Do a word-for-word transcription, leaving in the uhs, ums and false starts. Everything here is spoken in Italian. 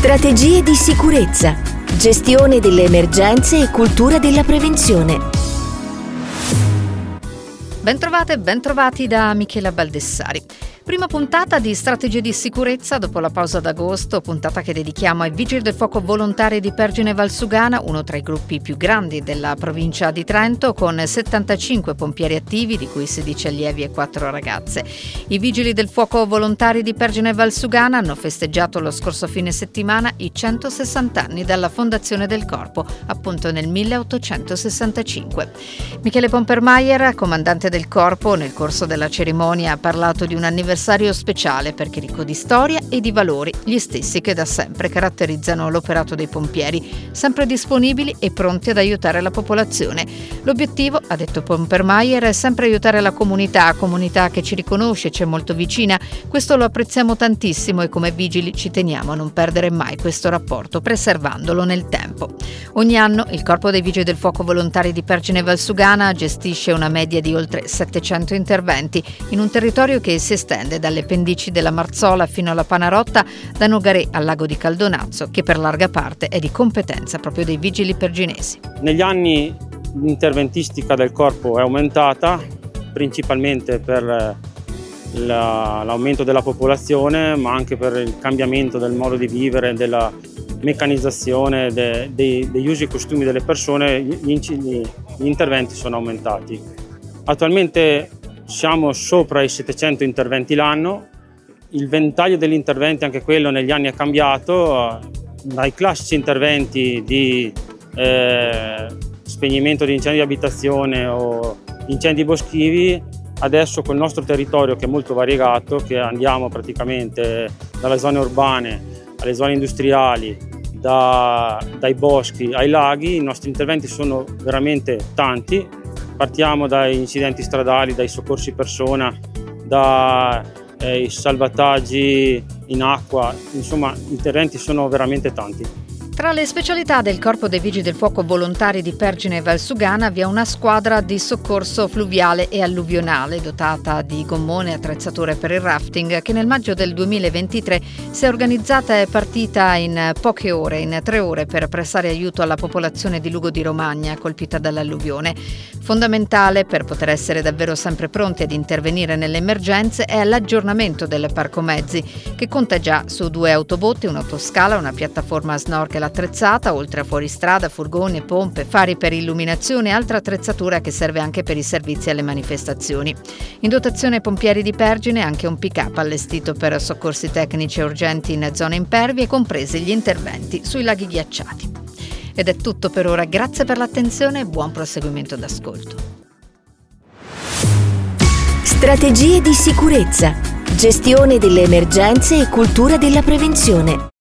Strategie di sicurezza, gestione delle emergenze e cultura della prevenzione. Bentrovate e bentrovati da Michela Baldessari. Prima puntata di Strategie di sicurezza dopo la pausa d'agosto, puntata che dedichiamo ai Vigili del Fuoco volontari di Pergine Valsugana, uno tra i gruppi più grandi della provincia di Trento, con settantacinque pompieri attivi, di cui sedici allievi e quattro ragazze. I Vigili del Fuoco volontari di Pergine Valsugana hanno festeggiato lo scorso fine settimana i centosessanta anni dalla fondazione del corpo, appunto nel milleottocentosessantacinque. Michele Pompermayer, comandante del corpo, nel corso della cerimonia ha parlato di un anniversario speciale perché ricco di storia e di valori, gli stessi che da sempre caratterizzano l'operato dei pompieri, sempre disponibili e pronti ad aiutare la popolazione. L'obiettivo, ha detto Pompermayer, è sempre aiutare la comunità, comunità che ci riconosce, ci è molto vicina. Questo lo apprezziamo tantissimo e come vigili ci teniamo a non perdere mai questo rapporto, preservandolo nel tempo. Ogni anno il Corpo dei Vigili del Fuoco volontari di Pergine Valsugana gestisce una media di oltre settecento interventi in un territorio che si estende dalle pendici della Marzola fino alla Panarotta, da Nogaré al lago di Caldonazzo, che per larga parte è di competenza proprio dei vigili perginesi. Negli anni l'interventistica del corpo è aumentata, principalmente per la, l'aumento della popolazione, ma anche per il cambiamento del modo di vivere, della meccanizzazione, de, de, degli usi e costumi delle persone. Gli, gli, gli interventi sono aumentati. Attualmente siamo sopra i settecento interventi l'anno. Il ventaglio degli interventi, anche quello negli anni è cambiato, dai classici interventi di eh, spegnimento di incendi di abitazione o incendi boschivi. Adesso col nostro territorio, che è molto variegato, che andiamo praticamente dalle zone urbane alle zone industriali, da, dai boschi ai laghi, i nostri interventi sono veramente tanti. Partiamo dai incidenti stradali, dai soccorsi persona, dai eh, salvataggi in acqua, insomma gli interventi sono veramente tanti. Tra le specialità del Corpo dei Vigili del Fuoco volontari di Pergine Valsugana vi è una squadra di soccorso fluviale e alluvionale dotata di gommone e attrezzature per il rafting, che nel maggio del duemilaventitré si è organizzata e partita in poche ore, in tre ore, per prestare aiuto alla popolazione di Lugo di Romagna colpita dall'alluvione. Fondamentale per poter essere davvero sempre pronti ad intervenire nelle emergenze è l'aggiornamento del parco mezzi, che conta già su due autobotti, un'autoscala, una piattaforma snorkel attrezzata, oltre a fuoristrada, furgoni e pompe, fari per illuminazione e altra attrezzatura che serve anche per i servizi alle manifestazioni. In dotazione ai pompieri di Pergine anche un pick-up allestito per soccorsi tecnici e urgenti in zone impervie, compresi gli interventi sui laghi ghiacciati. Ed è tutto per ora, grazie per l'attenzione e buon proseguimento d'ascolto. Strategie di sicurezza, gestione delle emergenze e cultura della prevenzione.